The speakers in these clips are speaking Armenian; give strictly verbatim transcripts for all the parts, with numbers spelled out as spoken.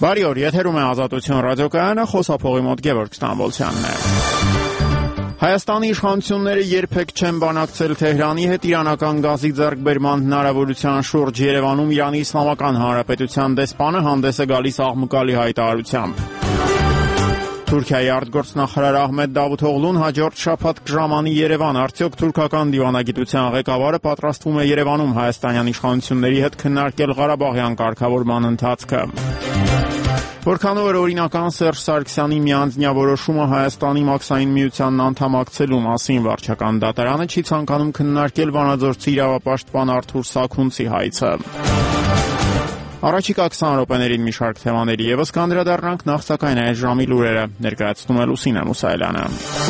Բարի օր, եթերում է Ազատություն ռադիոկայանը, խոսափողի մոտ Գևորգ Ստամբոլցյանն է։ Հայաստանի իշխանությունները երբեք չեն բանակցել Թեհրանի հետ իրանական գազի ձեռքբերման հնարավորության շուրջ։ Երևանում Իրանի Իսլամական Հանրապետության դեսպանը հանդես է գալիս աղմկալի հայտարարությամբ։ Թուրքիայի արտգործնախարար Ահմեդ Դավութօղլուն հաջորդ շաբաթ կժամանի Երևան։ Արդյոք թուրքական դիվանագիտության ղեկավարը պատրաստվում է Երևանում հայաստանյան իշխանությունների հետ քննարկել Ղարաբաղյան կարգավորման ընթացքը։ Որքանով էր օրինական Սերժ Սարգսյանի միանձնյա որոշումը Հայաստանի մաքսային միությանն անդամակցելու մասին վարչական դատարանը չի ցանկանում քննարկել վանաձորցի իրավապաշտպան Արթուր Սաքունցի հայցը։ Առաջիկա քսան րոպեներին մի շարք թեմաների ևս կանդրադառնանք, նախ սակայն այս ժամի լուրերը ներկայացնում է Լուսինե Մուսայելյանը։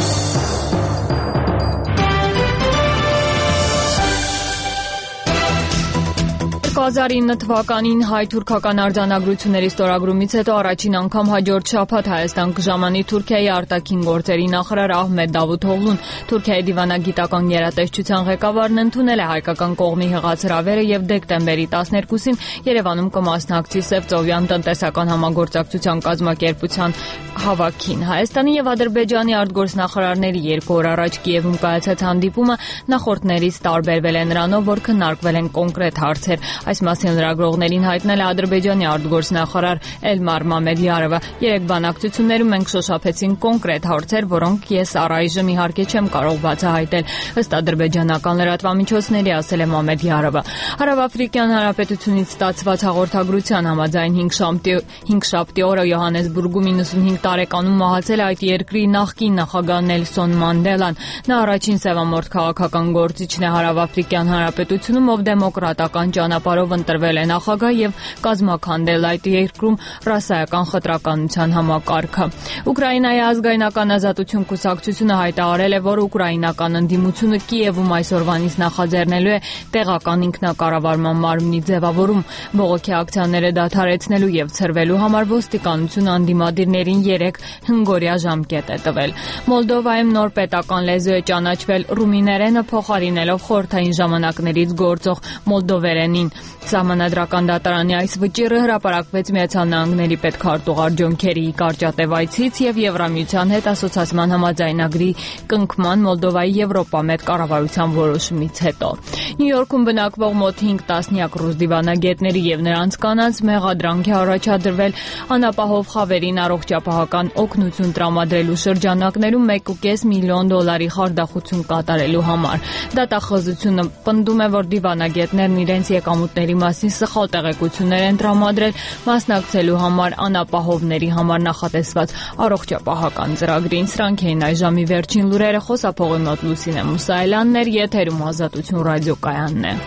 երկու հազար ինը թվականին հայ-թուրքական արձանագրությունների ստորագրումից հետո առաջին անգամ հաջորդ շաբաթ Հայաստան կժամանի Թուրքիայի արտաքին գործերի նախարար Ահմեդ Դավութօղլուն։ Թուրքիայի դիվանագիտական գերատեսչության ղեկավարն ընդունել է հայկական կողմի հղած հրավերը եւ դեկտեմբերի տասներկուսին Երևանում կմասնակցի Սևծովյան տնտեսական համագործակցության կազմակերպության հավաքին։ Հայաստանի եւ Ադրբեջանի արտգործնախարարների երկու օր առաջ Կիևում կայացած հանդիպումը նախորդներից տարբերվել է նրանով, որ քննարկվել են կոնկրետ հարցեր։ Այս մասին լրագրողներին հայտնել է Ադրբեջանի արտգործնախարար Էլմար Մամեդյարովը։ Երեք բանակցություններում մենք շոշափեցինք կոնկրետ հարցեր, որոնք ես առայժմ իհարկե չեմ կարող բացահայտել, ըստ ադրբեջանական լրատվամիջոցների, ասել է Մամեդյարովը։ Հարավաֆրիկյան Հանրապետությունից ստացված հաղորդագրության համաձայն հինգշաբթի օրը Յոհանեսբուրգում իննսունհինգ տարեկանում մահացել այդ երկրի նախկին նախագահ Նելսոն Մանդելան։ Նա առաջին սևամորթ քաղաքական գործիչն է Հարավաֆրիկյան Հանրապետությունում, ով դեմոկրատական ճանապարհով ընտրվել է նախագահ եւ կազմաքանդել այդ երկրում ռասայական խտրականության համակարգը։ Ուկրաինայի ազգայնական ազատություն կուսակցությունը հայտարարել է, որ ուկրաինական ընդդիմությունը Կիևում այսօրվանից նախաձեռնելու է տեղական ինքնակառավարման մարմնի ձևավորում։ Բողոքի ակցիաները դադարեցնելու եւ ցրվելու համար ոստիկանությունը անդիմադիրներին երեք հնգօրյա ժամկետ է տվել։ Մոլդովայում նոր պետական լեզու է ճանաչվել ռումիներենը, փոխարինելով խորհրդային ժամանակներից գործող մոլդովերենին։ Սահմանադրական դատարանի այս վճիռը հրապարակվեց Միացյալ Նահանգների պետքարտուղար Ջոն Քերիի կարճատև այցից եւ Եվրամիության հետ ասոցիացման համաձայնագրի կնքման Մոլդովայի Եվրոպամետ կառավարության որոշումից հետո։ Նյու Յորքում բնակվող մոտ հինգ տասնյակ ռուս դիվանագետների եւ նրանց կանանց մեղադրանք է առաջադրվել անապահով խավերին առողջապահական օգնություն տրամադրելու շրջանակներում մեկ ու կես միլիոն դոլարի խարդախություն կատարելու համար։ Դատախազությունը պնդում է, որ դիվանագետներն իրենց եկամուտների մասին սխալ տեղեկություններ են տրամադրել մասնակցելու համար անապահովների համար նախատեսված առողջապահական ծրագրին։ Սրանք էին այս ժամի վերջին լուրերը, խոսափողի մոտ Լուսինե Մուսայելյանն էր, եթերում Ազատություն ռադիոկայանն է։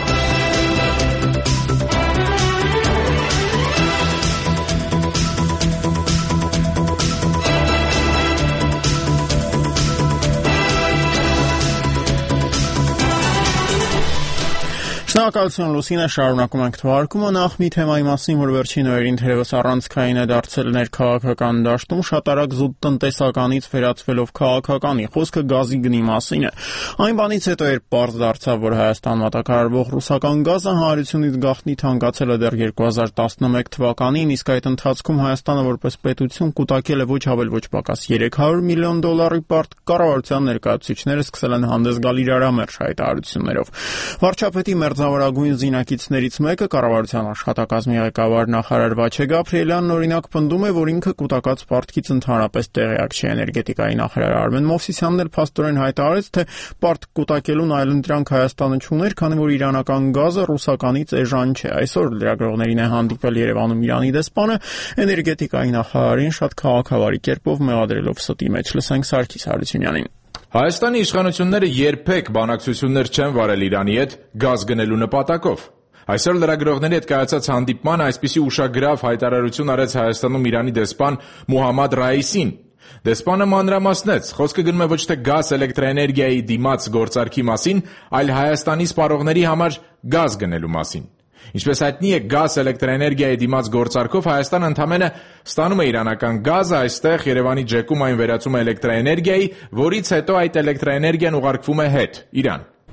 Շնորհակալություն Լուսինե, շարունակում ենք թվարկումը։ Նախ մի թեմայի մասին, որ վերջին օրերին թերևս առանցքային է դարձել ներքաղաքական դաշտում, շատ արագ զուտ տնտեսականից վերածվելով քաղաքականի, խոսքը գազի գնի մասին է։ Այն բանից հետո, երբ պարզ դարձավ, որ Հայաստան մատակարարվող ռուսական գազը հանրությունից գաղտնի թանկացել է դեռ երկու հազար տասնմեկ թվականին, իսկ այդ ընթացքում Հայաստանը որպես պետություն կուտակել է ոչ ավել ոչ պակաս երեք հարյուր միլիոն դոլարի պարտ, կառավարության ներկայացուցիչները սկսել են հանդես գալ իրարամերժ հայտարարություններով։ Վարչապետի մերձավորագույն զինակիցներից մեկը, կառավարության աշխատակազմի ղեկավար նախարար Վաչե Գաբրիելյանն օրինակ պնդում է, որ ինքը կուտակած պարտքից ընդհանրապես տեղյակ չէ։ Էներգետիկայի նախարար Արմեն Մովսիսյանն էլ փաստորեն հայտարարեց, թե պարտք կուտակելուն այլընտրանք Հայաստանը չուներ, քանի որ իրանական գազը ռուսականից էժան չէ։ Այսօր լրագրողներին է հանդիպել Երևանում Իրանի դեսպանը, էներգետիկայի նախարարին շատ քաղաքավարի կերպով մեղադրելով ստի մեջ։ Լսենք Սարգիս Հարությունյանին։ Հայաստանի իշխանությունները երբեք բանակցություններ չեն վարել Իրանի հետ գազ գնելու նպատակով։ Այսօր լրագրողների հետ կայացած հանդիպման այսպիսի ուշագրավ հայտարարություն արեց Հայաստանում Իրանի դեսպան Մուհամմադ Ռայիսին։ Դեսպանը մանրամասնեց, խոսքը գնում է ոչ թե գազ էլեկտրաէներգիայի դիմաց գործարքի մասին, այլ Հայաստանի սպառողների համար գազ գնելու մասին։ Ինչպես հայտնի է, գազ էլեկտրաէներգիայի դիմաց գործարքով Հայաստանը ընդամենը ստանում է իրանական գազը, այստեղ Երևանի ջեկում այն վերածում է էլեկտրաէներգիայի, որից հետո այդ էլեկտրաէներգիան ուղարկվում է հետ՝ Իրան։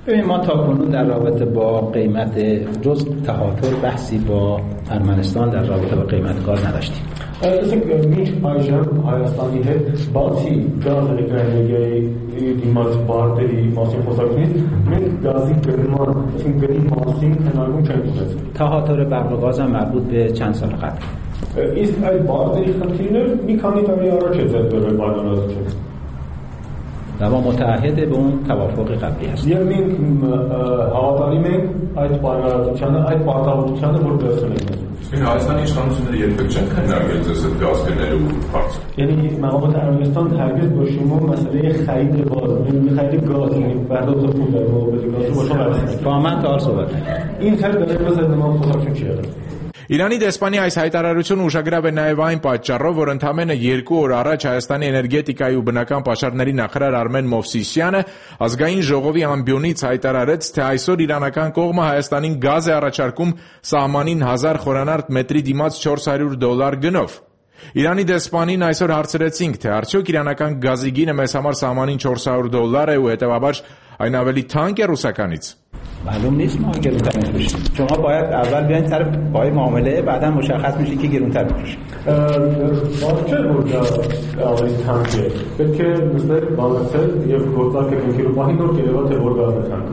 ببین ما تاکنون در رابطه با قیمت جز تهاتر بحثی با ارمنستان در رابطه با قیمت گاز نداشتیم. Մենք այժմ Հայաստանի հետ բացի գազ էլեկտրաէներգիայի դիմաց բարդերի մասին խոսակցությունից մենք գազի գնման, այսինքն գնի մասին քննարկում չենք ունեցել. تهاتر برق و گاز هم مربوط به چند سال قبل. Իսկ այդ բարդերի խնդիրն մի քանի տարի առաջ է ձեռբերվել բանալազություն. و ما متعهد به اون توافق قبلی هستیم. Եվ մենք հավատարիմ ենք այդ բանալազությանը, այդ պարտավորությանը, որ դրսել ենք. Իսկ Հայաստանի իշխանությունները երբեք չեն քննարկել ձեզ այդ գազ գնելու հարցը։ یعنی مقامات ارمنستان هرگز با شما مسئله خرید گاز، خرید گاز، یعنی پرداخت پول در مقابل گاز رو با شما نرسید. با من تا حال صحبت نکردم. این خرید در مثلا ما خودمون چیه؟ Իրանի դեսպանի այս հայտարարությունը ուշագրավ է նաև այն պատճառով, որ ընդամենը երկու օր առաջ Հայաստանի էներգետիկայի ու բնական պաշարների նախարար Արմեն Մովսիսյանը ազգային ժողովի ամբիոնից հայտարարեց, թե այսօր իրանական կողմը Հայաստանին գազ է առաջարկում սահմանին հազար խորանարդ մետրի դիմաց չորս հարյուր դոլար գնով։ Իրանի դեսպանին այսօր հարցրեցինք, թե արդյոք իրանական գազի գինը մեզ համար սահմանին չորս հարյուր դոլար է ու հետևաբար այն ավելի թանկ է ռուսականից։ معلوم نیست ما گرونتر می‌فروشیم. شما باید اول بیاین سر پای معامله بعدا مشخص میشه که گرونتر می‌فروشه. باشه وردا آویز تانکه. بلکه مثل بالاتر یه گوتا که کنکیرو پاهی نور کلیوات وردا بتانک.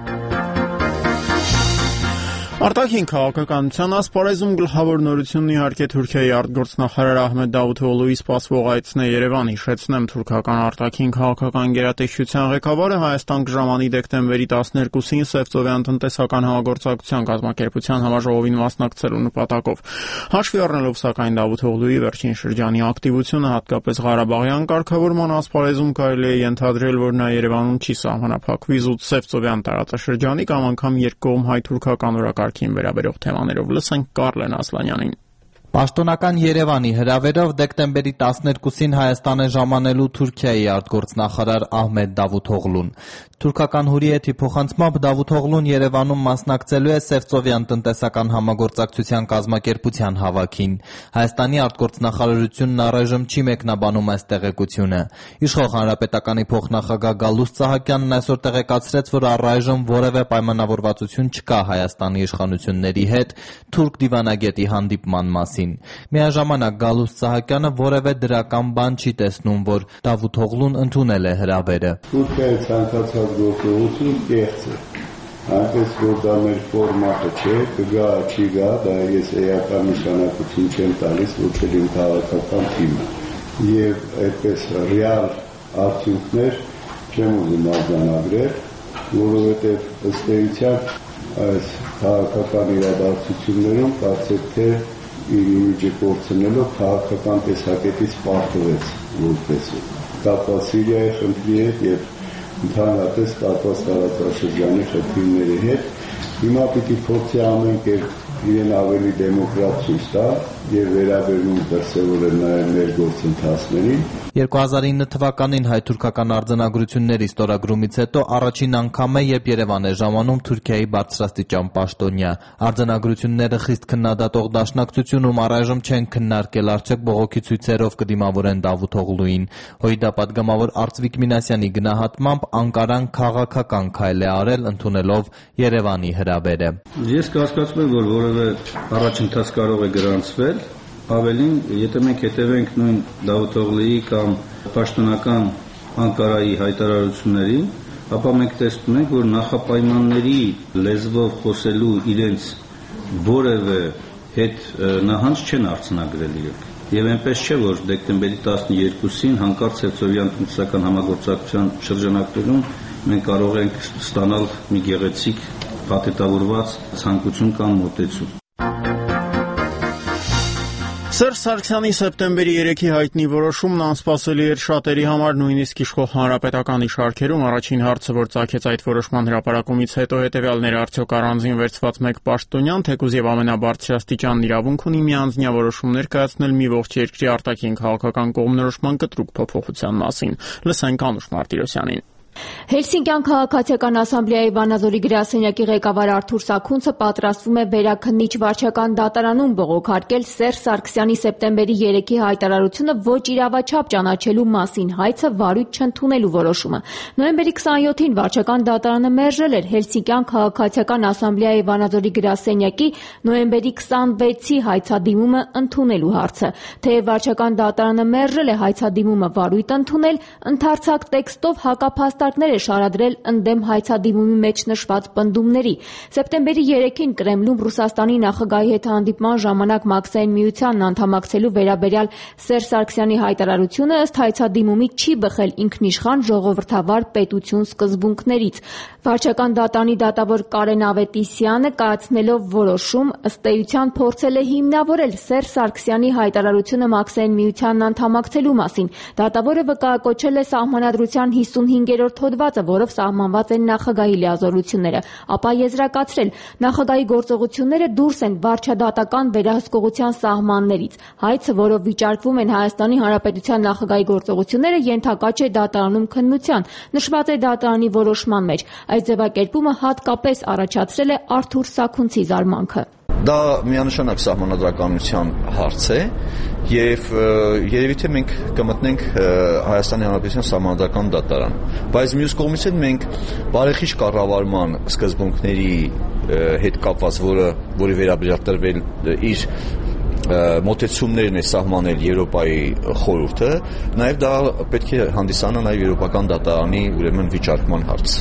Արտաքին քաղաքականության ասպարեզում գլխավոր նորությունն իհարկե Թուրքիայի արտգործնախարար Ահմեդ Դավութօղլուի սպասվող այցն է Երևան։ Հիշեցնեմ, թուրքական արտաքին քաղաքական գերատեսչության ղեկավարը Հայաստան կժամանի դեկտեմբերի տասներկուսին Սևծովյան տնտեսական համագործակցության կազմակերպության համաժողովին մասնակցելու նպատակով։ Հաշվի առնելով սակայն Դավութօղլուի վերջին շրջանի ակտիվությունը, հատկապես Ղարաբաղյան կարգավորման ասպարեզում կարելի է ենթադրել, որ նա Երևանում չի սահմանափակվի զուտ Սևծովյան տարածաշրջանի կամ անգամ երկկողմ հայ-թուրքական օրակարգին վերաբերող թեմաներով։ Լսենք Կարլեն Ասլանյանին։ Պաշտոնական Երևանի հրավերով դեկտեմբերի տասներկուսին Հայաստան է ժամանելու Թուրքիայի արտգործնախարար Ահմեդ Դավութօղլուն։ Թուրքական հուրիեթի փոխանցմամբ Դավութօղլուն Երևանում մասնակցելու է Սևծովյան տնտեսական համագործակցության կազմակերպության հավաքին։ Հայաստանի արտգործնախարարությունն առայժմ չի մեկնաբանում այս տեղեկությունը։ Իշխող հանրապետականի փոխնախագահ Գալուստ Սահակյանն այսօր տեղեկացրեց, որ առայժմ որևէ պայմանավորվածություն չկա Հայաստանի իշխանությունների հետ թուրք դիվանագետի հանդիպման մասին։ Միաժամանակ Գալուստ Սահակյանը որևէ դրական բան չի տեսնում, որ Դավութօղլուն ընդունել է հրավերը։ Թուրքիայի ցանկացած գործողություն կեղծ է։ Այնպես որ դա մեր ֆորմատը չէ, կգա, չի գա, դա ես էական նշանակություն չեմ տալիս, ոչ էլ իմ քաղաքական թիմը։ Եվ այդպես ռեալ արդյունքներ չեմ ուզում արձանագրել, որովհետև ըստ էության այս քաղաքական իրադարձություններում կարծեք թե իր իմիջը կորցնելով քաղաքական տեսակետից պարտվեց որպես կապված Սիրիայի խնդրի հետ եւ ընդհանրապես կապված տարածաշրջանի խնդիրների հետ։ Հիմա պիտի փորձի ամեն կերպ իրեն ավելի դեմոկրատ ցույց տա եւ վերաբերում դրսեւորել նաեւ մեր գործընթացներին։ երկու հազար ինը թվականին հայ-թուրքական արձանագրությունների ստորագրումից հետո առաջին անգամ է, երբ Երևան է ժամանում Թուրքիայի բարձրաստիճան պաշտոնյա։ Արձանագրությունները խիստ քննադատող դաշնակցությունում առայժմ չեն քննարկել արդյոք բողոքի ցույցերով կդիմավորեն Դավութօղլուին։ ՀՅԴ պատգամավոր Արծվիկ Մինասյանի գնահատմամբ Անկարան քաղաքական քայլ է արել ընդունելով Երևանի հրավերը։ Ես կասկածում եմ, որ որևէ առաջընթաց կարող է գրանցվել, ավելին, եթե մենք հետևենք նույն Դավութօղլուի կամ պաշտոնական Անկարայի հայտարարություններին, ապա մենք տեսնում ենք, որ նախապայմանների լեզվով խոսելու իրենց որևէ հետ նահանջ չեն արձանագրել իրենք։ Եվ այնպես չէ, որ դեկտեմբերի տասներկուսին հանկարծ Սևծովյան տնտեսական համագործակցության շրջանակներում մենք կարող ենք ստանալ մի գեղեցիկ պատետավորված ցանկություն կամ մոտեցում։ Սերժ Սարգսյանի սեպտեմբերի երեքի հայտնի որոշումն անսպասելի էր շատերի համար, նույնիսկ իշխող հանրապետականի շարքերում։ Առաջին հարցը, որ ծագեց այդ որոշման հրապարակումից հետո, հետևյալն էր՝ արդյոք առանձին վերցված մեկ պաշտոնյան, թեկուզ եւ ամենաբարձրաստիճան իրավունք ունի միանձնյա որոշումներ կայացնել մի ողջ երկրի արտաքին քաղաքական կողմնորոշման կտրուկ փոփոխության մասին։ Լսենք Անուշ Մարտիրոսյանին։ Հելսինկյան քաղաքացիական ասամբլեայի Վանաձորի գրասենյակի ղեկավար Արթուր Սաքունցը պատրաստվում է վերաքննիչ վարչական դատարանում բողոքարկել Սերժ Սարգսյանի սեպտեմբերի երեքի հայտարարությունը ոչ իրավաչափ ճանաչելու մասին հայցը վարույթ չընդունելու որոշումը։ Նոյեմբերի քսաներկուին վարչական դատարանը մերժել էր Հելսինկյան քաղաքացիական ասամբլեայի Վանաձորի գրասենյակի նոյեմբերի քսանվեցի հայցադիմումը ընդունելու հարցը։ Թեև վարչական դատարանը մերժել է հայցադիմումը վարույթ ընդունել, ընդարձակ տեքստով հակափաստարկներ շարադրել ընդդեմ հայցադիմումի մեջ նշված պնդումների։ Սեպտեմբերի երեքին Կրեմլում Ռուսաստանի նախագահի հետ հանդիպման ժամանակ Մաքսային միությանն անդամակցելու վերաբերյալ Սերժ Սարգսյանի հայտարարությունը ըստ հայցադիմումի չի բխել ինքնիշխան ժողովրդավար պետություն սկզբունքներից։ Վարչական դատարանի դատավոր Կարեն Ավետիսյանը կայացնելով որոշում ըստ էության փորձել է հիմնավորել Սերժ Սարգսյանի հայտարարությունը Մաքսային միությանն անդամակցելու մասին։ Դատավորը վկայակոչել է Սահմանադրության հիսունհինգերորդ հոդվածը, որով սահմանված են նախագահի լիազորությունները, ապա եզրակացրել նախագահի գործողությունները դուրս են վարչադատական վերահսկողության սահմաններից։ Հայցը, որով վիճարկվում են Հայաստանի Հանրապետության նախագահի գործողությունները, ենթակա չէ դատարանում քննության, նշված է դատարանի որոշման մեջ։ Այս ձևակերպումը հատկապես առաջացրել է Արթուր Սաքունցի զարմանքը։ Դա միանշանակ սահմանադրականության հարց է եւ երևի թե մենք կմտնենք Հայաստանի Հանրապետության սահմանադրական դատարան, բայց մյուս կողմից էլ մենք բարեխիղճ կառավարման սկզբունքների հետ կապված, որը որի վերաբերյալ տրվել իր մոտեցումներն է սահմանել Եվրոպայի խորհուրդը, նաեւ դա պետք է հանդիսանա նաեւ եվրոպական դատարանի ուրեմն վիճարկման հարց։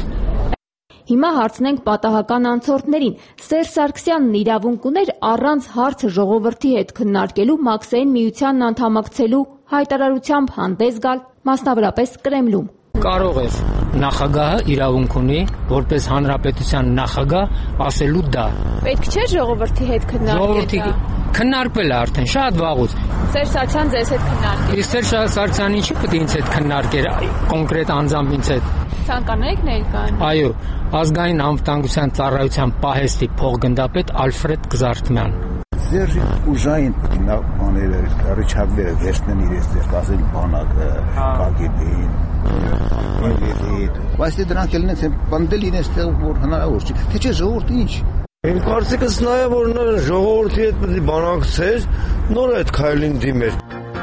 Հիմա հարցնենք պատահական անցորդներին։ Սերժ Սարգսյանն իրավունք ուներ առանց հարցը ժողովրդի հետ քննարկելու Մաքսային միությանն անդամակցելու հայտարարությամբ հանդես գալ, մասնավորապես Կրեմլում։ Կարող էր նախագահը իրավունք ունի, որպես հանրապետության նախագահ, ասելու դա։ Պետք չէ ժողովրդի հետ քննարկել։ Քննարկվել է արդեն շատ վաղուց։ Սերժ Սարգսյան ձեզ հետ քննարկել։ Իսկ Սերժ Սարգսյանը ինչի՞ պետք է ինձ հետ քննարկեր, կոնկրետ անձամբ ինձ հետ։ Ցանկանայիք ներկան։ Այո, ազգային անվտանգության ծառայության պահեստի փոխգնդապետ Ալֆրեդ Գզարթմյան։ Սերժի ուժային բաները, ռիչարդները վերցնեն իրենց ձեր կասել բանակը, կագեբին, բայց դրանք էլ են պնդել իրենց տեղ, որ հնարավոր չի։ Թե չէ ժողովուրդը ինչ։ Իմ կարծիքս նա է, որ նա ժողովրդի հետ պետք է բանակցեր, նոր այդ քայլին դիմեր։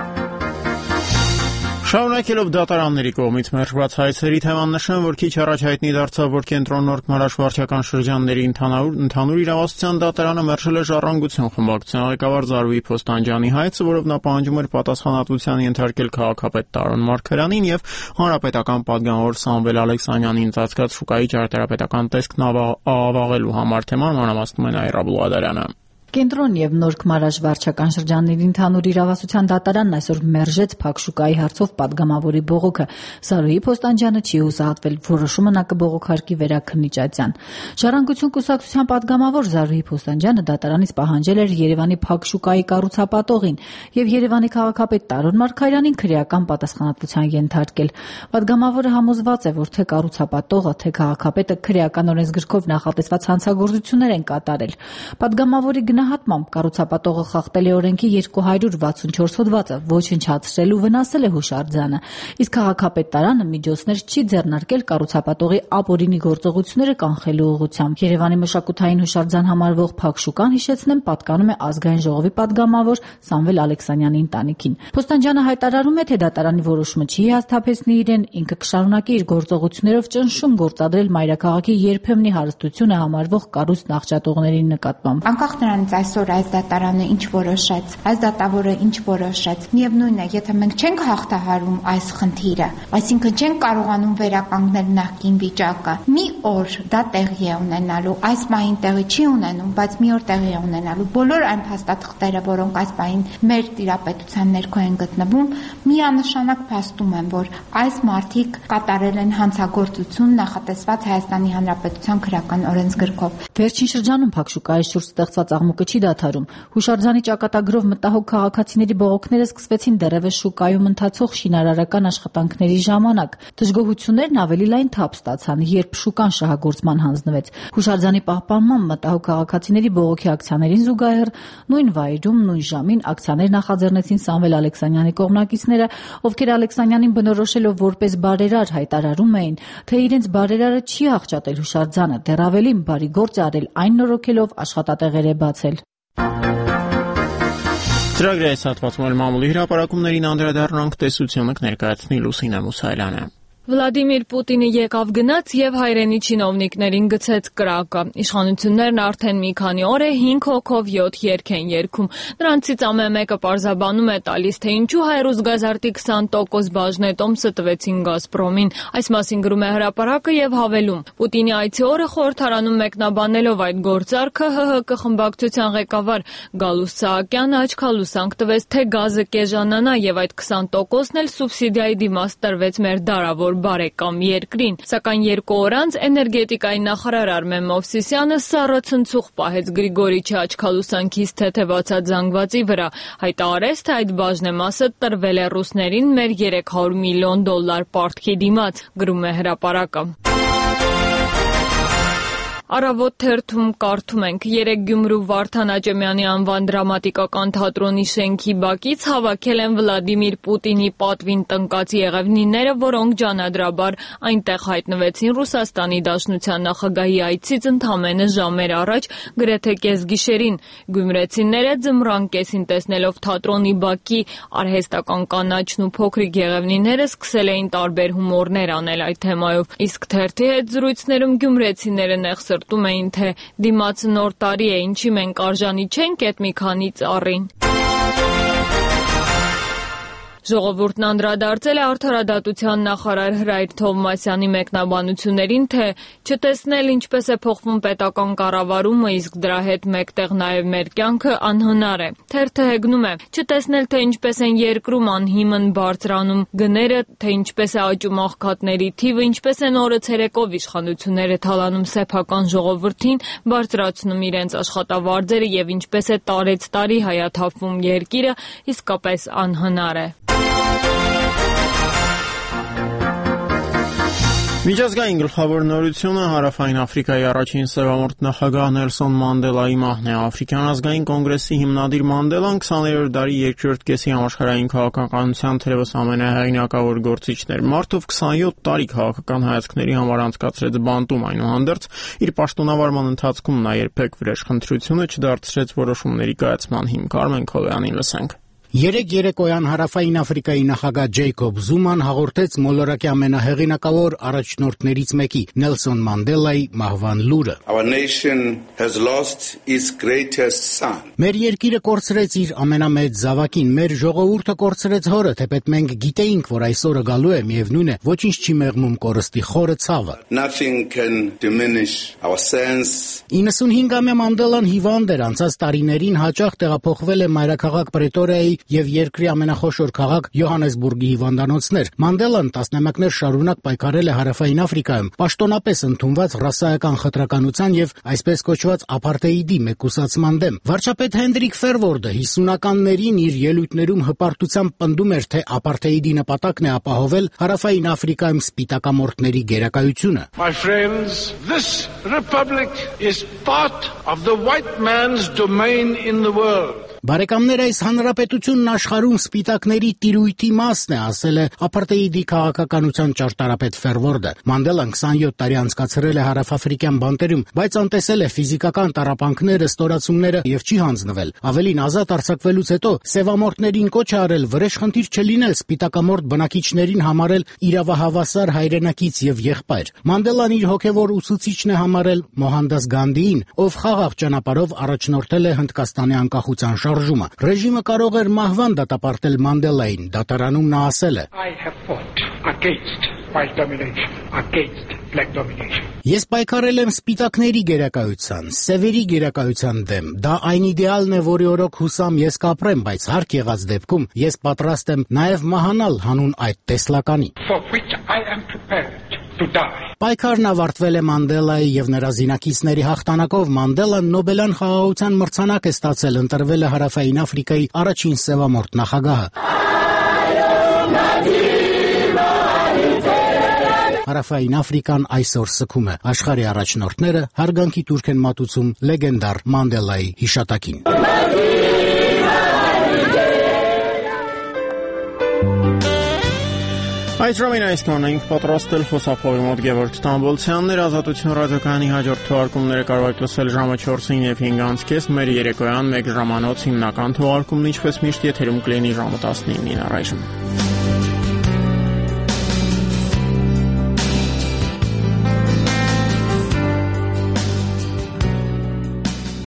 Շարունակելով դատարանների կողմից մերժված հայցերի թեման նշեմ, որ քիչ առաջ հայտնի դարձավ, որ Կենտրոն Նորք Մարաշ վարչական շրջանների ընդհանուր իրավասության դատարանը մերժել է Ժառանգություն խմբակցության ղեկավար Զարուհի Փոստանջյանի հայցը, որով նա պահանջում էր պատասխանատվության ենթարկել քաղաքապետ Տարոն Մարգարյանին եւ հանրապետական պատգամավոր Սամվել Ալեքսանյանին ծածկած շուկայի ճարտարապետական տեսքն ավաղելու համար թեման մանրամասնում է Նաիրա Բուլադարյանը։ Կենտրոն եւ Նորք Մարաշ վարչական շրջանների ընդհանուր իրավասության դատարանն այսօր մերժեց Փակ շուկայի հարցով պատգամավորի բողոքը։ Զարուհի Փոստանջյանը չի հուսահատվել, որոշումը նա կբողոքարկի վերաքննիչ ատյան։ Ժառանգություն կուսակցության պատգամավոր Զարուհի Փոստանջյանը դատարանից պահանջել էր Երևանի Փակ շուկայի կառուցապատողին եւ Երևանի քաղաքապետ Տարոն Մարգարյանին քրեական պատասխանատվության ենթարկել։ Պատգամավորը համոզված է, որ թե կառուցապատողը, թե քաղաքապետը քրեական օրենսգրքով նախատեսված հանցագործություններ են կատարել։ Պատգամավորի գնահատմամբ կառուցապատողը խախտել է օրենքի երկու հարյուր վաթսունչորս հոդվածը, ոչնչացրել ու վնասել է հուշարձանը, իսկ քաղաքապետ Տարանը միջոցներ չի ձեռնարկել կառուցապատողի ապօրինի գործողությունները կանխելու ուղղությամբ։ Երևանի մշակութային հուշարձան համարվող Փակ շուկան, հիշեցնեմ, պատկանում է Ազգային ժողովի պատգամավոր Սամվել Ալեքսանյանի ընտանիքին։ Փոստանջյանը հայտարարում է, թե դատարանի որոշումը չի հաստատեցնի իրեն, ինքը կշարունակի իր գործողություններով ճնշում գործադրել մայրաքաղաքի երբեմնի հարստությունը համարվող կառույց նախճատողների նկատմամբ։ Անկախ նրանից այսօր այս դատարանը ինչ որոշեց, այս դատավորը ինչ որոշեց, միևնույն է, եթե մենք չենք հաղթահարում այս խնդիրը, այսինքն չենք կարողանում վերականգնել նախկին վիճակը, մի օր դա տեղի է ունենալու, այս պահին տեղի չի ունենում, բայց մի օր տեղի է ունենալու։ Բոլոր այն փաստաթղթերը, որոնք այս պահին մեր տիրապետության ներքո են գտնվում, միանշանակ փաստում են, որ այս մարդիկ կատարել են հանցագործություն նախատեսված Հայաստանի Հանրապետության քրեական օրենսգրքով։ Վերջին շրջանում Փակ շուկայի շուրջ ստեղծված աղմուկը փակուղը չի դադարում։ Հուշարձանի ճակատագրով մտահոգ քաղաքացիների բողոքները սկսվեցին դեռևս շուկայում ընթացող շինարարական աշխատանքների ժամանակ։ Դժգոհություններն ավելի լայն թափ ստացան, երբ շուկան շահագործման հանձնվեց։ Հուշարձանի պահպանման մտահոգ քաղաքացիների բողոքի ակցիաներին զուգահեռ նույն վայրում, նույն ժամին ակցիաներ նախաձեռնեցին Սամվել Ալեքսանյանի կողմնակիցները, ովքեր Ալեքսանյանին բնորոշելով որպես բարերար հայտարարում էին, թե իրենց բարերարը չի աղճատել հուշարձանը, դեռ ավելին բարի գործ է արել այն նորոգելով աշխատատեղեր է բացել։ Ծրագրի այս հատվածում էլ մամուլի հրապարակումներին անդրադառնանք, տեսությունը կներկայացնի Լուսինե Մուսայելյանը։ Վլադիմիր Պուտինը եկավ գնաց եւ հայրենի չինովնիկներին գցեց կրակը։ Իշխանություններն արդեն մի քանի օր է հինգ հոգով յոթ երգ են երգում։ Նրանցից ամեն մեկը պարզաբանում է տալիս, թե ինչու հայ-ռուսգազարտի քսան տոկոս բաժնետոմսը տվեցին Գազպրոմին։ Այս մասին գրում է Հրապարակը եւ հավելում. Պուտինի այցի օրը խորհրդարանում մեկնաբանելով այդ գործարքը ՀՀԿ խմբակցության ղեկավար Գալուստ Սահակյանը աչքալուսանք տվեց, թե գազը կեժանանա եւ այդ քսան տոկոսն էլ սուբսիդիայի դիմաց տրվեց մեր դարավոր բարեկամ երկրին, սակայն երկու օր անց էներգետիկայի նախարար Արմեն Մովսիսյանը սառը ցնցուղ պահեց Գրիգորիչի աչքալուսանքից թեթևացած զանգվածի վրա, հայտարարեց, թե այդ բաժնեմասը տրվել է ռուսներին մեր երեք հարյուր միլիոն դոլար պարտքի դիմաց, գրում է Հրապարակը։ Առավոտ թերթում կարդում ենք. երեկ Գյումրու Վարդան Աճեմյանի անվան դրամատիկական թատրոնի շենքի բակից հավաքել են Վլադիմիր Պուտինի պատվին տնկած եղևնիները, որոնք ջանադրաբար այնտեղ հայտնվեցին Ռուսաստանի Դաշնության նախագահի այցից ընդամենը ժամեր առաջ, գրեթե կեսգիշերին։ Գյումրեցիները ձմռան կեսին տեսնելով թատրոնի բակի արհեստական կանաչն ու փոքրիկ եղևնիները սկսել էին տարբեր հումորներ անել այդ թեմայով, իսկ թերթի հետ զրույցներում գյումրեցիները նեղսր տում էին, թե դիմաց նոր տարի է, ինչի մենք արժանի չենք էդ մի քանի ծառին։ Ժողովուրդն անդրադարձել է արդարադատության նախարար Հրայր Թովմասյանի մեկնաբանություններին, թե չտեսնել ինչպես է փոխվում պետական կառավարումը, իսկ դրա հետ մեկտեղ նաև մեր կյանքը անհնար է։ Թերթը հեգնում է. չտեսնել, թե ինչպես են երկրում անհիմն բարձրանում գները, թե ինչպես է աճում աղքատների թիվը, ինչպես են օրը ցերեկով իշխանությունները թալանում սեփական ժողովրդին, բարձրացնում իրենց աշխատավարձերը եւ ինչպես է տարեց տարի հայաթափվում երկիրը, իսկապես անհնար է։ Միջազգային գլխավոր նորությունը Հարավային Աֆրիկայի առաջին սևամորթ նախագահ Նելսոն Մանդելայի մահն է։ Աֆրիկյան ազգային կոնգրեսի հիմնադիր Մանդելան քսաներորդ դարի երկրորդ կեսի համաշխարհային քաղաքականության թերևս ամենահեղինակավոր գործիչներ։ Մարդով քսանյոթ տարի քաղաքական հայացքների համար անցկացրեց բանտում, այնուհանդերձ իր պաշտոնավարման ընթացքում նա երբեք վրեժխնդրությունը չդարձրեց որոշումների կայացման հիմք։ Արմեն Քոլյանին լսենք։ Երեկ երեկոյան Հարավային Աֆրիկայի նախագահ Ջեյկոբ Զուման հաղորդեց մոլորակի ամենահեղինակավոր առաջնորդներից մեկի Նելսոն Մանդելայի մահվան լուրը։ Մեր երկիրը կորցրեց իր ամենամեծ զավակին, մեր ժողովուրդը կորցրեց հորը, թեպետ մենք գիտեինք, որ այսօրը գալու է, միևնույն է, ոչինչ չի մեղմում կորստի խորը ցավը։ իննսունհինգամյա Մանդելան հիվանդ էր, անցած տարիներին հաճախ տեղափոխվել է մայրաքաղաք Պրետորիայի եւ երկրի ամենախոշոր քաղաք Յոհանեսբուրգի հիվանդանոցներ։ Մանդելան տասնամյակներ շարունակ պայքարել է Հարավային Աֆրիկայում, պաշտոնապես ընդունված ռասայական խտրականության եւ այսպես կոչված ապարտեիդի մեկուսացման դեմ։ Վարչապետ Հենդրիկ Ֆերվորդը հիսունականներին իր ելույթներում հպարտությամբ պնդում էր, թե ապարտեիդի նպատակն է ապահովել Հարավային Աֆրիկայում սպիտակամորթների գերակայությունը։ My friends, this republic is part of the white man's domain in the world. Բարեկամներ, այս հանրապետությունն աշխարհում սպիտակների տիրույթի մասն է, ասել է ապարտեիդի քաղաքականության ճարտարապետ Ֆերվորդը։ Մանդելան քսանյոթ տարի անցկացրել է հարավաֆրիկյան բանտերում, բայց անտեսել է ֆիզիկական տառապանքները, ստորացումները եւ չի հանձնվել։ Ավելին, ազատ արձակվելուց հետո սևամորթներին կոչ է արել վրեժխնդիր չլինել սպիտակամորթ բնակիչներին համարել իրավահավասար հայրենակից եւ եղբայր։ Մանդելան իր հոգեվոր ուսուցիչն է համարել Մոհանդաս Գանդիին, ով խաղաղ ճանապարհով առաջնորդել է Հնդկաստանի անկախության շարժումը։ Ռեժիմը կարող էր մահվան դատապարտել Մանդելային, դատարանում նա ասել է. I have fought against white domination, against black domination. Ես պայքարել եմ սպիտակների գերակայության, սևերի գերակայության դեմ։ Դա այն իդեալն է, որի օրոք հուսամ ես կապրեմ, բայց հարկ եղած դեպքում ես պատրաստ եմ նաև մահանալ հանուն այդ տեսլականի։ For which I am prepared to to die. Պայքարն ավարտվել է Մանդելայի եւ նրա զինակիցների հաղթանակով։ Մանդելան Նոբելյան խաղաղության մրցանակ է ստացել, ընտրվել է Հարավային Աֆրիկայի առաջին սևամորթ նախագահը։ Հարավային Աֆրիկան այսօր սգում է։ Աշխարհի առաջնորդները հարգանքի տուրք են մատուցում լեգենդար Մանդելայի հիշատակին։ Այս ժամին այսքան ենք պատրաստել խոսափողի մոտ Գևորգ Ստամբոլցյանն էր։ Ազատություն ռադիոկայանի հաջորդ թողարկումները կարող եք լսել ժամը չորսին եւ հինգ կես, մեր երեկոյան մեկ ժամանոց հիմնական թողարկումն ինչպես միշտ եթերում կլինի ժամը տասնինին առայժմ։